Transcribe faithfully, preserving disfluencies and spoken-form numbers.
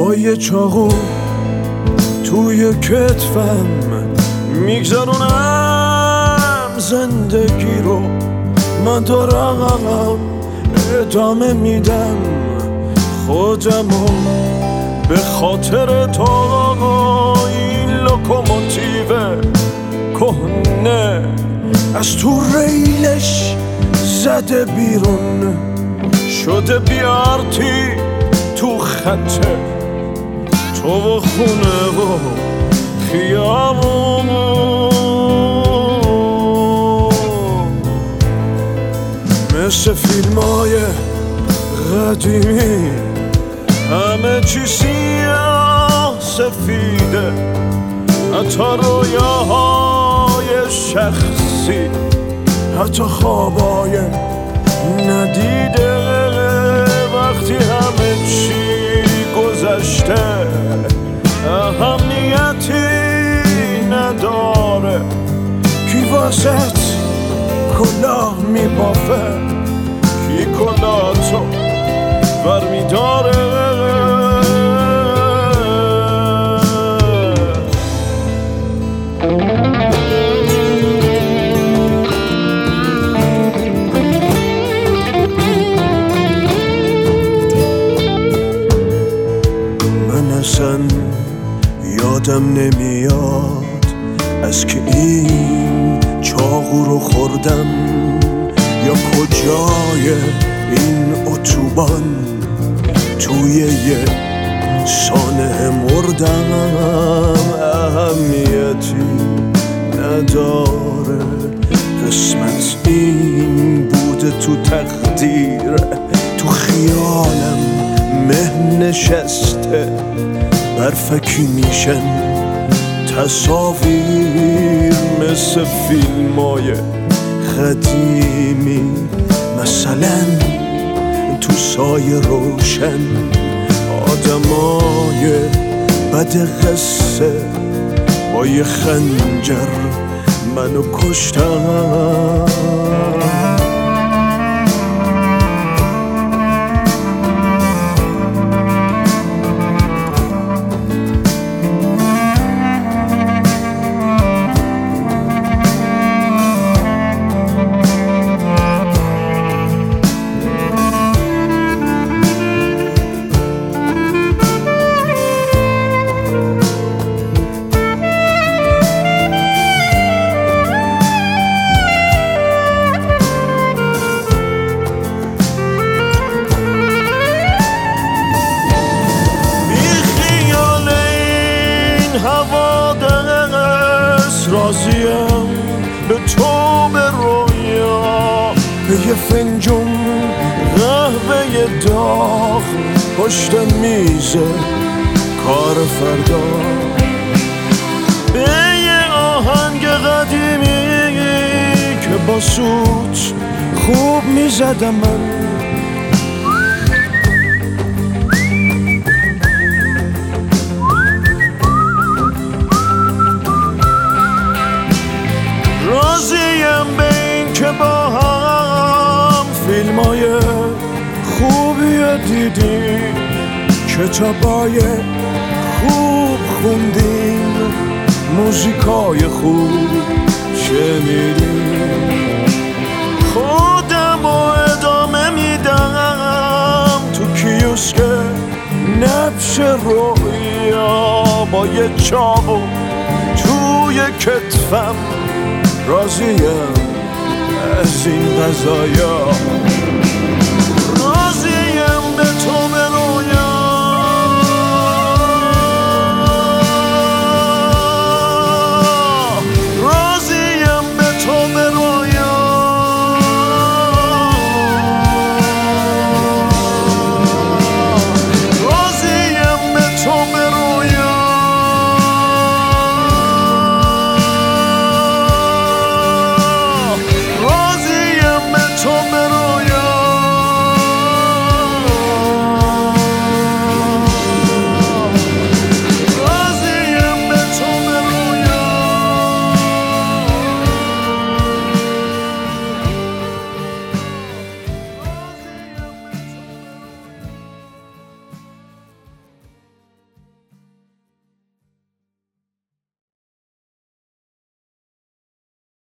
با یه چاقو توی کتفم میگذرونم زندگی رو، من دارم ادامه میدم خودمو به خاطر تو. این لوکوموتیو کهنه از تو ریلش زده بیرون، شده بیارتی تو خطه تو و خونه و خیابون. مثل فیلمای قدیمی همه چی سیاه سفیده، حتی رویاهای شخصی، حتی خوابای ندیده. وقتی همه چی گذشته اهمیتی نداره، کی واسط کلاه میبافه، کی کلاهتو برمیداره. من اصلا یادم نمیاد از که این چاقو رو خوردم یا کجای این اتوبان توی یه سانحه مردم. اهمیتی نداره، قسمت این بوده تو تقدیر، تو خیالم مه نشسته، برفکی میشن تصاویر مثل فیلمای قدیمی، مثلا تو سایه روشن آدمای بد قصه با یه خنجر منو کشتن. راضیم به تو به رویا، به یه فنجون قهوه داغ پشت میز کار فردا، به یه آهنگ قدیمی که با سوت خوب میزدم من. راضیم به این که با هم فیلمای خوبی دیدیم، کتابای خوب خوندیم، موزیکای خوب شنیدیم. خودم رو ادامه میدم تو کیوسک نبش رویا، با یه چاقو توی کتفم. راضیم از این قضایا.